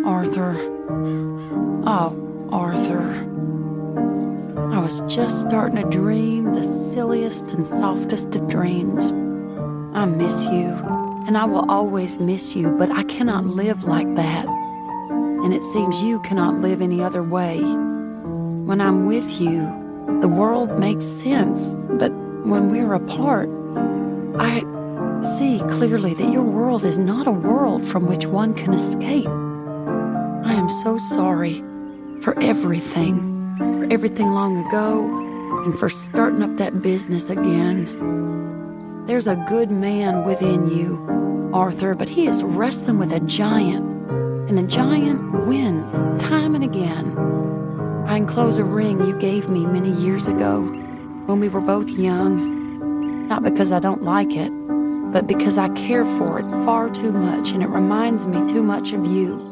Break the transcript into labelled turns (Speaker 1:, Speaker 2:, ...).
Speaker 1: Arthur. Oh, Arthur. I was just starting to dream the silliest and softest of dreams. I miss you, and I will always miss you, but I cannot live like that. And it seems you cannot live any other way. When I'm with you, the world makes sense, but when we're apart, I see clearly that your world is not a world from which one can escape. I am so sorry for everything long ago, and for starting up that business again. There's a good man within you, Arthur, but he is wrestling with a giant, and the giant wins time and again. I enclose a ring you gave me many years ago when we were both young, not because I don't like it, but because I care for it far too much, and it reminds me too much of you.